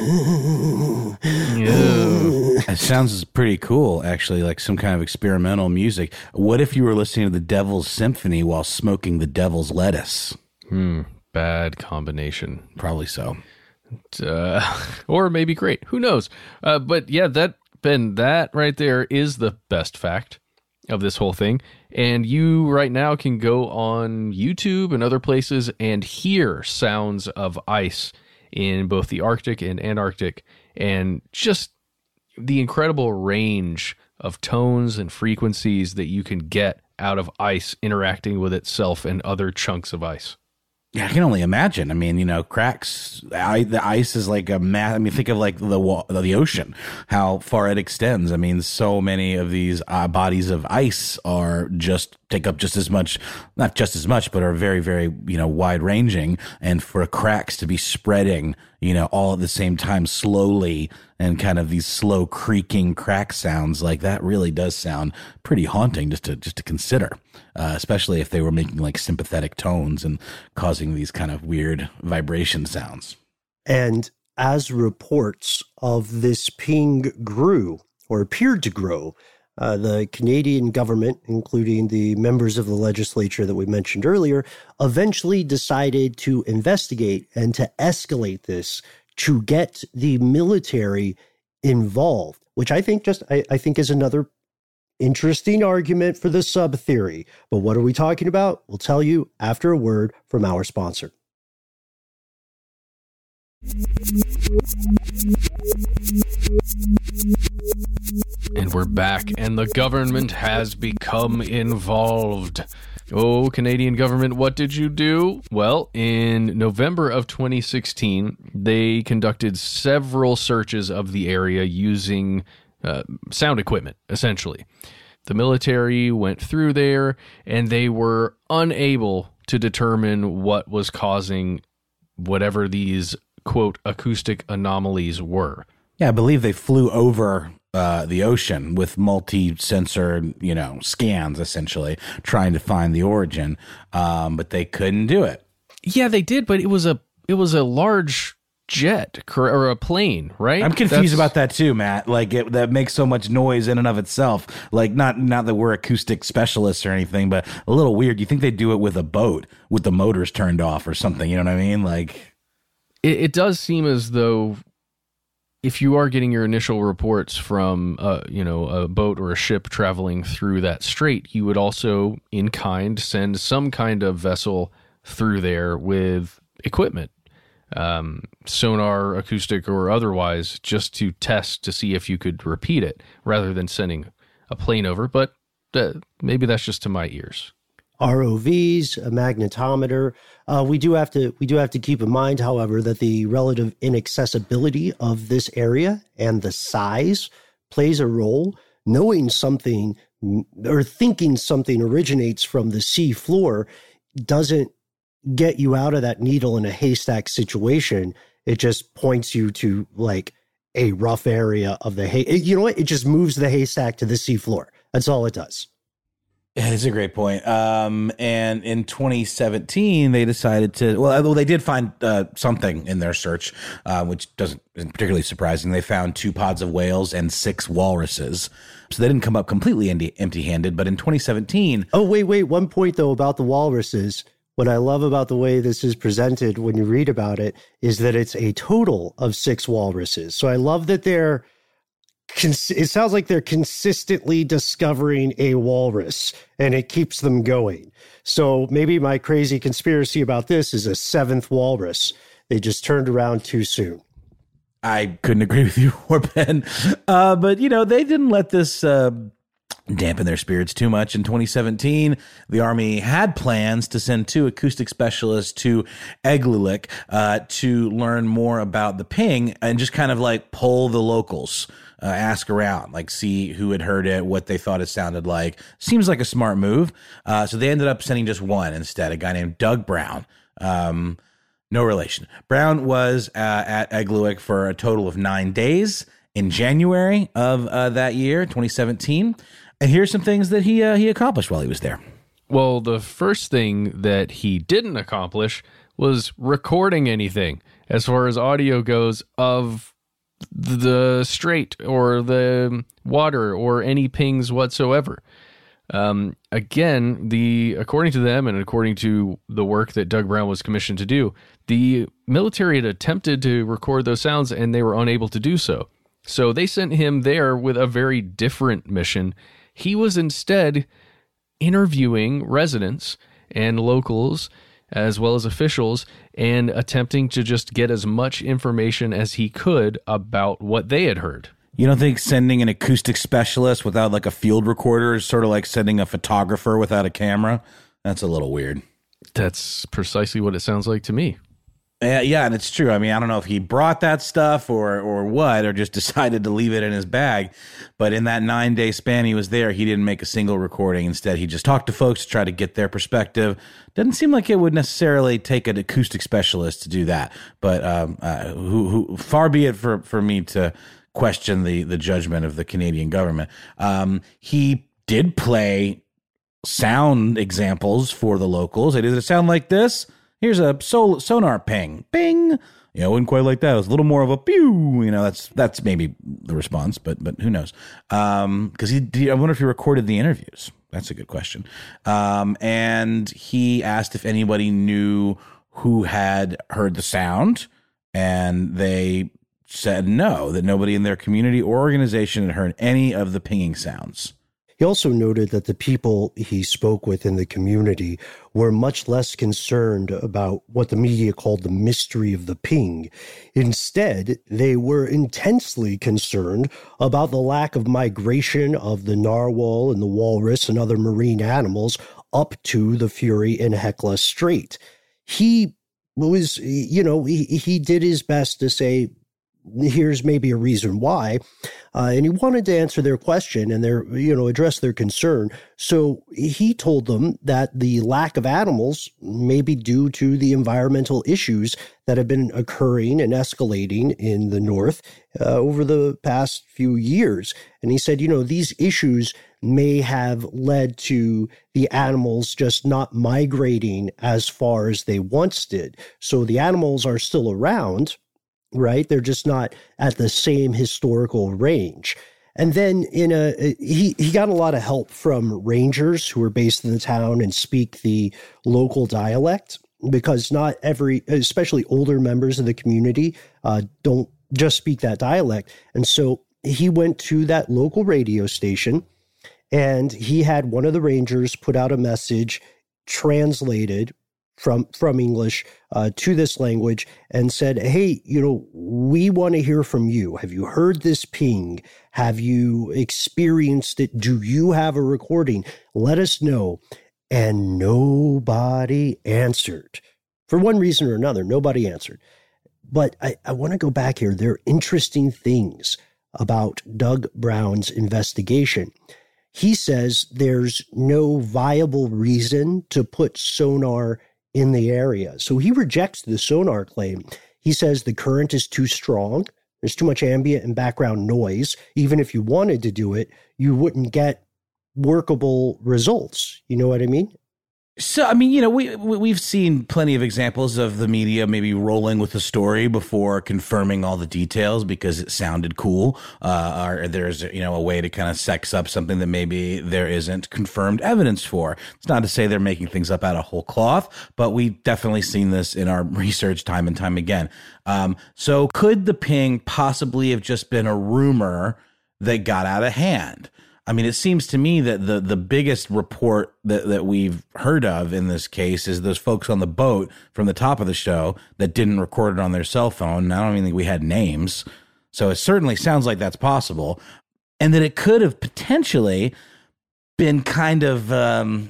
It sounds pretty cool, actually, like some kind of experimental music. What if you were listening to the Devil's Symphony while smoking the devil's lettuce?
Hmm, bad combination.
Probably so.
Uh, or maybe great. Who knows? Uh, but yeah, that Ben, that right there is the best fact of this whole thing. And you right now can go on YouTube and other places and hear sounds of ice in both the Arctic and Antarctic, and just the incredible range of tones and frequencies that you can get out of ice interacting with itself and other chunks of ice.
Yeah, I can only imagine. I mean, you know, cracks. I, the ice is like a mass. I mean, think of like the wa- the ocean, how far it extends. I mean, so many of these uh, bodies of ice are just take up just as much, not just as much, but are very, very, you know, wide ranging. And for cracks to be spreading, you know, all at the same time slowly, and kind of these slow creaking crack sounds, like that really does sound pretty haunting just to just to consider, uh, especially if they were making like sympathetic tones and causing these kind of weird vibration sounds.
And as reports of this ping grew or appeared to grow, uh, the Canadian government, including the members of the legislature that we mentioned earlier, eventually decided to investigate and to escalate this to get the military involved, which I think just I, I think is another interesting argument for the sub theory. But what are we talking about? We'll tell you after a word from our sponsor.
And we're back, and the government has become involved. Oh, Canadian government, what did you do? Well, in November of twenty sixteen, they conducted several searches of the area using uh, sound equipment, essentially. The military went through there, and they were unable to determine what was causing whatever these, quote, acoustic anomalies were.
Yeah, I believe they flew over uh, the ocean with multi-sensor, you know, scans, essentially, trying to find the origin, um, but they couldn't do it.
Yeah, they did, but it was a it was a large jet or a plane, right?
I'm confused That's, about that too, Matt. Like it, that makes so much noise in and of itself. Like not not that we're acoustic specialists or anything, but a little weird. You think they do it with a boat with the motors turned off or something? You know what I mean? Like
it, it does seem as though if you are getting your initial reports from uh, you know a boat or a ship traveling through that strait, you would also in kind send some kind of vessel through there with equipment. Um, sonar, acoustic, or otherwise, just to test to see if you could repeat it, rather than sending a plane over. But uh, maybe that's just to my ears.
R O Vs, a magnetometer. Uh, we do have to we do have to keep in mind, however, that the relative inaccessibility of this area and the size plays a role. Knowing something or thinking something originates from the sea floor doesn't get you out of that needle in a haystack situation. It just points you to like a rough area of the hay. You know what? It just moves the haystack to the seafloor. That's all it does.
Yeah, it's a great point. Um, and in twenty seventeen, they decided to, well, they did find uh, something in their search, uh, which doesn't isn't particularly surprising. They found two pods of whales and six walruses. So they didn't come up completely empty-handed. But in twenty seventeen.
Oh, wait, wait. One point, though, about the walruses. What I love about the way this is presented when you read about it is that it's a total of six walruses. So I love that they're, cons- it sounds like they're consistently discovering a walrus and it keeps them going. So maybe my crazy conspiracy about this is a seventh walrus. They just turned around too soon.
I couldn't agree with you more, Ben. Uh, but, you know, they didn't let this uh, dampen their spirits too much. In twenty seventeen, the Army had plans to send two acoustic specialists to Egluluk uh, to learn more about the ping and just kind of like poll the locals, uh, ask around, like see who had heard it, what they thought it sounded like. Seems like a smart move. Uh, so they ended up sending just one instead, a guy named Doug Brown. Um, no relation. Brown was uh, at Egluluk for a total of nine days in January of uh, that year, twenty seventeen. And here's some things that he uh, he accomplished while he was there.
Well, the first thing that he didn't accomplish was recording anything as far as audio goes of the strait or the water or any pings whatsoever. Um, again, the according to them and according to the work that Doug Brown was commissioned to do, the military had attempted to record those sounds and they were unable to do so. So they sent him there with a very different mission. He was instead interviewing residents and locals as well as officials and attempting to just get as much information as he could about what they had heard.
You don't think sending an acoustic specialist without like a field recorder is sort of like sending a photographer without a camera? That's a little weird.
That's precisely what it sounds like to me.
Uh, yeah, and it's true. I mean, I don't know if he brought that stuff or or what, or just decided to leave it in his bag. But in that nine-day span he was there, he didn't make a single recording. Instead, he just talked to folks to try to get their perspective. Doesn't seem like it would necessarily take an acoustic specialist to do that. But um, uh, who, who, far be it for, for me to question the, the judgment of the Canadian government. Um, he did play sound examples for the locals. Hey, does it sound like this? Here's a sol- sonar ping, ping. You know, wasn't quite like that. It was a little more of a pew. You know, that's that's maybe the response, but but who knows? Um, because he, he, I wonder if he recorded the interviews. That's a good question. Um, and he asked if anybody knew who had heard the sound, and they said no, that nobody in their community or organization had heard any of the pinging sounds.
He also noted that the people he spoke with in the community were much less concerned about what the media called the mystery of the ping. Instead, they were intensely concerned about the lack of migration of the narwhal and the walrus and other marine animals up to the Fury and Hecla Strait. He was, you know, he, he did his best to say, here's maybe a reason why. Uh, and he wanted to answer their question and their, you know, address their concern. So he told them that the lack of animals may be due to the environmental issues that have been occurring and escalating in the North uh, over the past few years. And he said, you know, these issues may have led to the animals just not migrating as far as they once did. So the animals are still around, right? They're just not at the same historical range. And then in a he he got a lot of help from rangers who are based in the town and speak the local dialect, because not every, especially older members of the community, uh, don't just speak that dialect. And so he went to that local radio station, and he had one of the rangers put out a message translated from from English uh, to this language, and said, hey, you know, we want to hear from you. Have you heard this ping? Have you experienced it? Do you have a recording? Let us know. And nobody answered. For one reason or another, nobody answered. But I, I want to go back here. There are interesting things about Doug Brown's investigation. He says there's no viable reason to put sonar in the area. So he rejects the sonar claim. He says the current is too strong. There's too much ambient and background noise. Even if you wanted to do it, you wouldn't get workable results. You know what I mean?
So, I mean, you know, we, we, we've seen plenty of examples of the media maybe rolling with a story before confirming all the details because it sounded cool. Uh, or there's, you know, a way to kind of sex up something that maybe there isn't confirmed evidence for. It's not to say they're making things up out of whole cloth, but we've definitely seen this in our research time and time again. Um, so could the ping possibly have just been a rumor that got out of hand? I mean, it seems to me that the, the biggest report that, that we've heard of in this case is those folks on the boat from the top of the show that didn't record it on their cell phone. And I don't even think we had names. So it certainly sounds like that's possible. And that it could have potentially been kind of, um,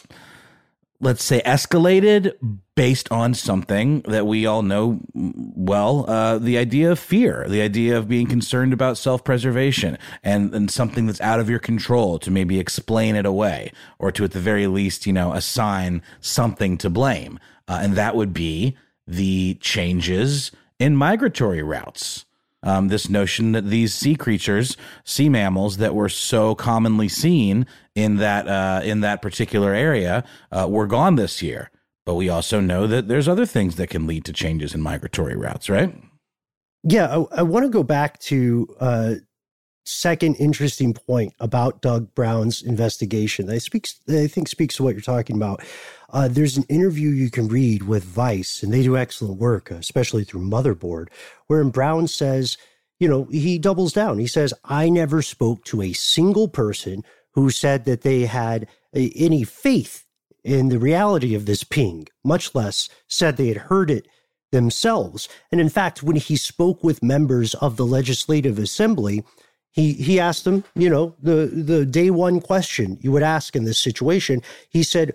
let's say, escalated based on something that we all know well, uh, the idea of fear, the idea of being concerned about self-preservation and, and something that's out of your control to maybe explain it away or to, at the very least, you know, assign something to blame. Uh, and that would be the changes in migratory routes. Um, this notion that these sea creatures, sea mammals that were so commonly seen in that uh, in that particular area uh, were gone this year. But we also know that there's other things that can lead to changes in migratory routes, right?
Yeah, I, I want to go back to a second interesting point about Doug Brown's investigation that speaks, that I think speaks to what you're talking about. Uh, there's an interview you can read with Vice, and they do excellent work, especially through Motherboard, wherein Brown says, you know, he doubles down. He says, I never spoke to a single person who said that they had a, any faith in the reality of this ping, much less said they had heard it themselves. And in fact, when he spoke with members of the Legislative Assembly, he he asked them, you know, the, the day one question you would ask in this situation. He said,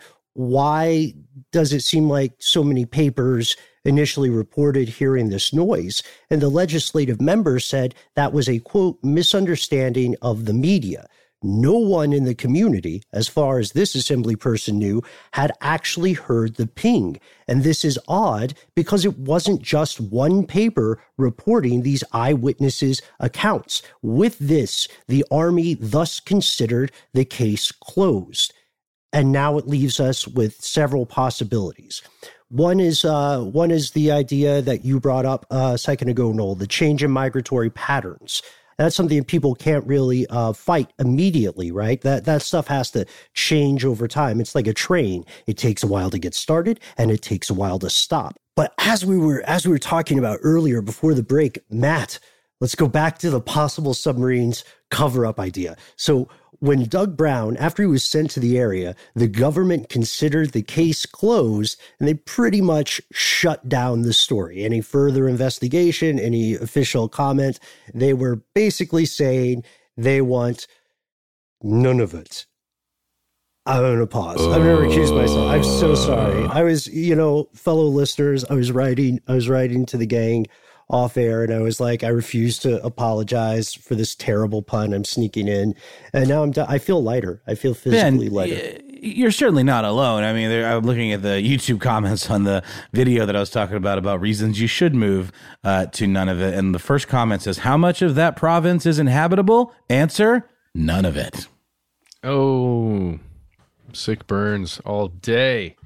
why does it seem like so many papers initially reported hearing this noise? And the legislative member said that was a, quote, misunderstanding of the media. No one in the community, as far as this assembly person knew, had actually heard the ping. And this is odd because it wasn't just one paper reporting these eyewitnesses' accounts. With this, the Army thus considered the case closed. And now it leaves us with several possibilities. One is uh, one is the idea that you brought up uh, a second ago, Noel, the change in migratory patterns. That's something people can't really uh, fight immediately, right? That that stuff has to change over time. It's like a train. It takes a while to get started, and it takes a while to stop. But as we were as we were talking about earlier before the break, Matt, let's go back to the possible submarines cover-up idea. So when Doug Brown, after he was sent to the area, the government considered the case closed, and they pretty much shut down the story. Any further investigation, any official comment, they were basically saying they want none of it. I'm going to pause. I'm going to recuse myself. I'm so sorry. I was, you know, fellow listeners, I was writing, I was writing to the gang off air, and I was like, I refuse to apologize for this terrible pun I'm sneaking in, and now I'm. I feel lighter. I feel physically
Ben,
lighter.
You're certainly not alone. I mean, there, I'm looking at the YouTube comments on the video that I was talking about about reasons you should move uh, to Nunavut, and the first comment says, "How much of that province is inhabitable?" Answer: none of it.
Oh, sick burns all day.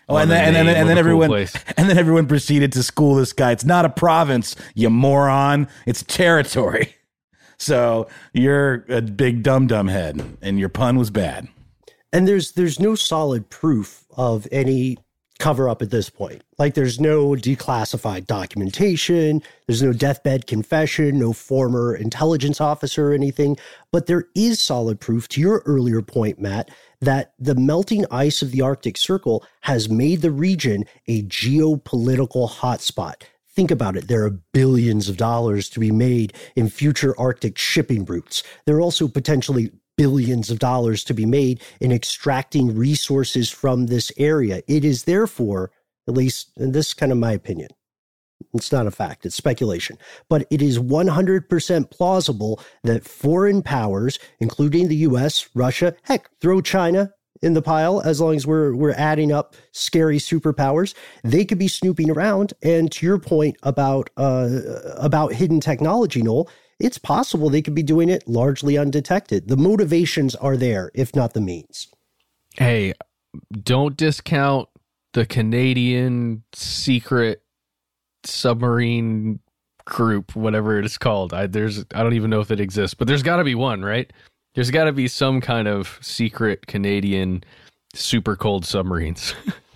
Oh, and then, and then, and then everyone, cool and then everyone proceeded to school this guy. It's not a province, you moron. It's territory. So you're a big dum dum head, and your pun was bad.
And there's there's no solid proof of any cover up at this point. Like, there's no declassified documentation, there's no deathbed confession, no former intelligence officer or anything. But there is solid proof, to your earlier point, Matt, that the melting ice of the Arctic Circle has made the region a geopolitical hotspot. Think about it. There are billions of dollars to be made in future Arctic shipping routes. There are also potentially billions of dollars to be made in extracting resources from this area. It is therefore, at least, and this is kind of my opinion, it's not a fact, it's speculation, but it is one hundred percent plausible that foreign powers, including the U S, Russia, heck, throw China in the pile, as long as we're we're adding up scary superpowers, they could be snooping around. And to your point about uh, about hidden technology, Noel, it's possible they could be doing it largely undetected. The motivations are there, if not the means.
Hey, don't discount the Canadian secret submarine group, whatever it is called. I there's I don't even know if it exists, but there's got to be one, right? There's got to be some kind of secret Canadian super cold submarines.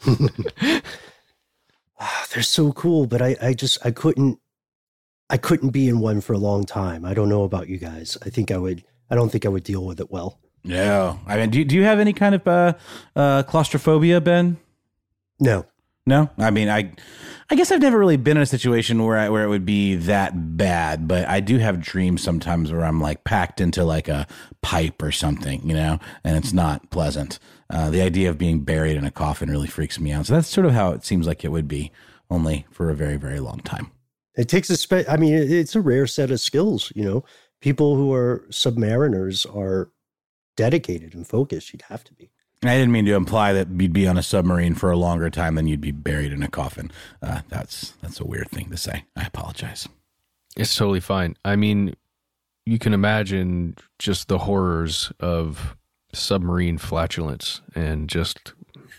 They're so cool, but I, I just I couldn't I couldn't be in one for a long time. I don't know about you guys. I think I would. I don't think I would deal with it well.
Yeah, I mean, do you, do you have any kind of uh, uh, claustrophobia, Ben?
No.
No, I mean, I, I guess I've never really been in a situation where I, where it would be that bad, but I do have dreams sometimes where I'm like packed into like a pipe or something, you know, and it's not pleasant. Uh, the idea of being buried in a coffin really freaks me out. So that's sort of how it seems like it would be, only for a very, very long time.
It takes a spe- I mean, it's a rare set of skills, you know. People who are submariners are dedicated and focused. You'd have to be.
I didn't mean to imply that you'd be on a submarine for a longer time than you'd be buried in a coffin. Uh, that's that's a weird thing to say. I apologize.
It's totally fine. I mean, you can imagine just the horrors of submarine flatulence and just...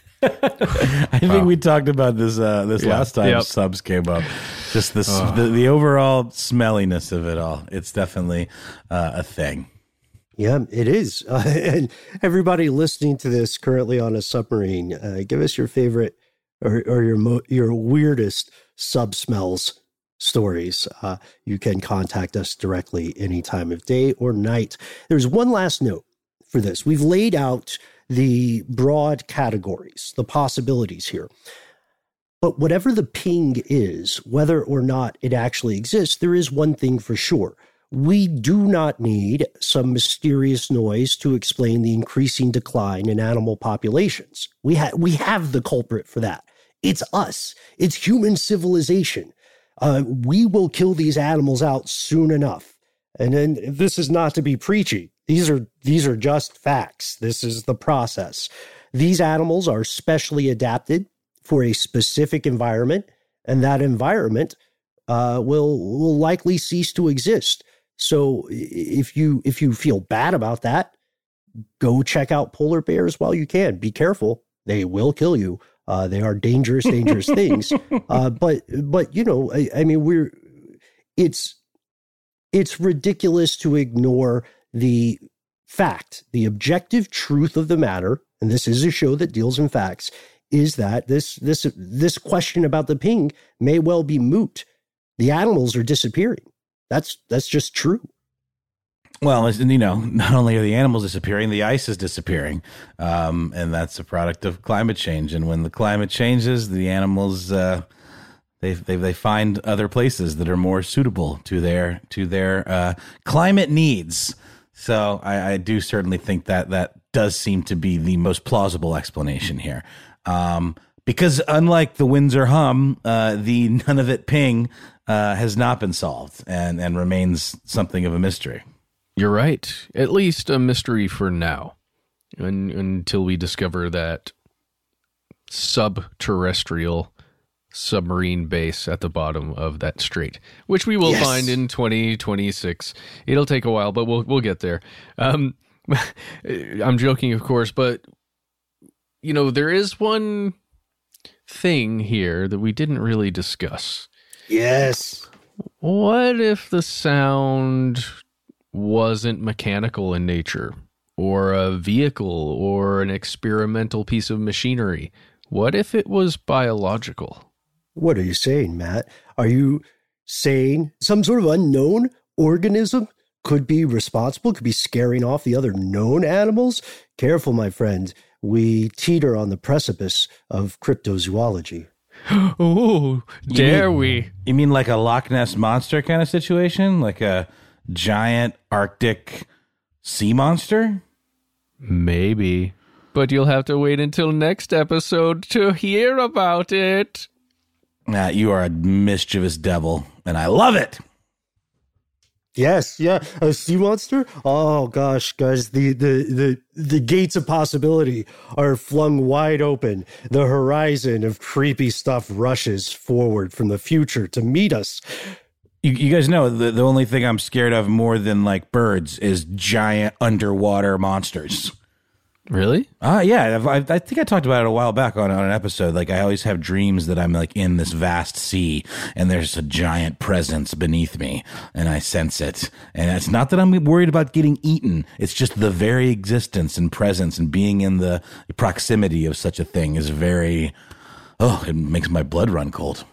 I think wow. we talked about this uh, this yeah. last time yep. subs came up. Just this, oh. the, the overall smelliness of it all. It's definitely uh, a thing.
Yeah, it is. Uh, and everybody listening to this currently on a submarine, uh, give us your favorite or, or your mo- your weirdest sub smells stories. Uh, you can contact us directly any time of day or night. There's one last note for this. We've laid out the broad categories, the possibilities here. But whatever the ping is, whether or not it actually exists, there is one thing for sure. We do not need some mysterious noise to explain the increasing decline in animal populations. We, ha- we have the culprit for that. It's us. It's human civilization. Uh, we will kill these animals out soon enough. And then this is not to be preachy. These are these are just facts. This is the process. These animals are specially adapted for a specific environment, and that environment uh, will will likely cease to exist. So if you if you feel bad about that, go check out polar bears while you can. Be careful; they will kill you. Uh, they are dangerous, dangerous things. Uh, but but you know, I, I mean, we're it's it's ridiculous to ignore the fact, the objective truth of the matter. And this is a show that deals in facts. Is that this this this question about the ping may well be moot. The animals are disappearing. That's that's just true.
Well, you know, not only are the animals disappearing, the ice is disappearing, um, and that's a product of climate change. And when the climate changes, the animals uh, they they they find other places that are more suitable to their to their uh, climate needs. So I, I do certainly think that that does seem to be the most plausible explanation here. Um, because unlike the Windsor hum, uh, the none of it ping uh, has not been solved and, and remains something of a mystery.
You're right. At least a mystery for now, un- until we discover that subterrestrial submarine base at the bottom of that strait, which we will yes. find in twenty twenty-six. It'll take a while, but we'll we'll get there. Um, I'm joking, of course, but you know, there is one thing here that we didn't really discuss.
Yes.
What if the sound wasn't mechanical in nature, or a vehicle, or an experimental piece of machinery? What if it was biological?
What are you saying, Matt? Are you saying some sort of unknown organism could be responsible, could be scaring off the other known animals? Careful, my friend. We teeter on the precipice of cryptozoology.
Oh, dare
mean,
we?
You mean like a Loch Ness monster kind of situation? Like a giant Arctic sea monster?
Maybe. But you'll have to wait until next episode to hear about it.
Nah, you are a mischievous devil, and I love it.
Yes, yeah, a sea monster. Oh gosh, guys, the the the the gates of possibility are flung wide open. The horizon of creepy stuff rushes forward from the future to meet us.
You, you guys know the the only thing I'm scared of more than like birds is giant underwater monsters.
Really?
Uh, yeah, I've, I, I think I talked about it a while back on, on an episode. Like, I always have dreams that I'm like in this vast sea and there's a giant presence beneath me and I sense it. And it's not that I'm worried about getting eaten. It's just the very existence and presence and being in the proximity of such a thing is very, oh, it makes my blood run cold.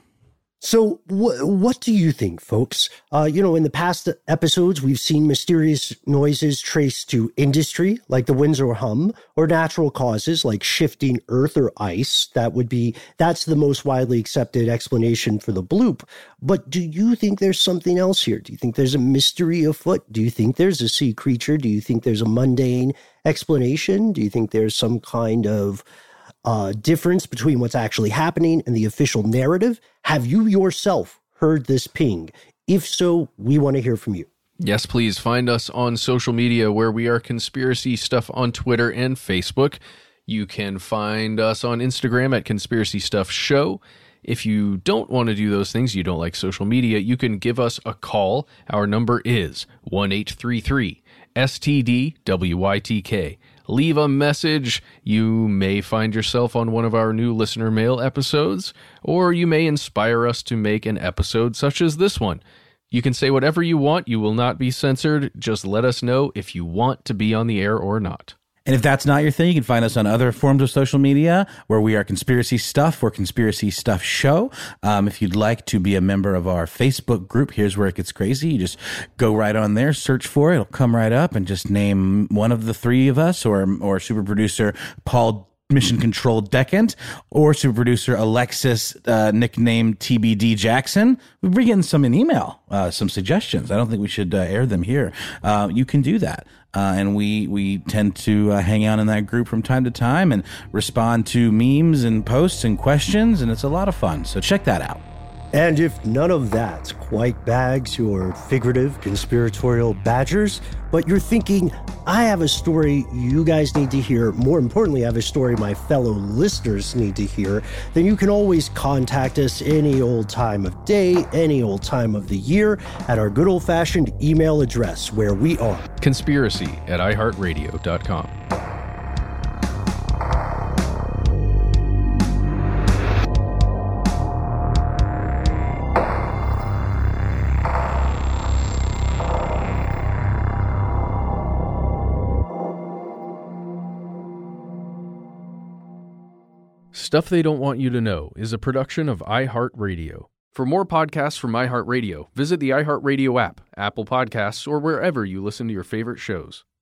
So wh- what do you think, folks? Uh, you know, in the past episodes, we've seen mysterious noises traced to industry, like the Windsor hum, or natural causes like shifting earth or ice. That would be, that's the most widely accepted explanation for the bloop. But do you think there's something else here? Do you think there's a mystery afoot? Do you think there's a sea creature? Do you think there's a mundane explanation? Do you think there's some kind of Uh, difference between what's actually happening and the official narrative? Have you yourself heard this ping? If so, we want to hear from you.
Yes, please find us on social media where we are Conspiracy Stuff on Twitter and Facebook. You can find us on Instagram at Conspiracy Stuff Show. If you don't want to do those things, you don't like social media, you can give us a call. Our number is one eight three three S T D W Y T K. Leave a message. You may find yourself on one of our new listener mail episodes, or you may inspire us to make an episode such as this one. You can say whatever you want. You will not be censored. Just let us know if you want to be on the air or not.
And if that's not your thing, you can find us on other forms of social media where we are Conspiracy Stuff or Conspiracy Stuff Show. Um, if you'd like to be a member of our Facebook group, here's where it gets crazy. You just go right on there, search for it. It'll come right up and just name one of the three of us or, or super producer Paul Mission Control Decant or super producer Alexis, uh, nicknamed T B D Jackson. We've been getting some in email, uh, some suggestions. I don't think we should uh, air them here. Uh, you can do that. Uh, and we, we tend to uh, hang out in that group from time to time and respond to memes and posts and questions. And it's a lot of fun. So check that out.
And if none of that quite bags your figurative conspiratorial badgers, but you're thinking, I have a story you guys need to hear, more importantly, I have a story my fellow listeners need to hear, then you can always contact us any old time of day, any old time of the year at our good old-fashioned email address where we are
Conspiracy at i heart radio dot com. Stuff They Don't Want You to Know is a production of iHeartRadio. For more podcasts from iHeartRadio, visit the iHeartRadio app, Apple Podcasts, or wherever you listen to your favorite shows.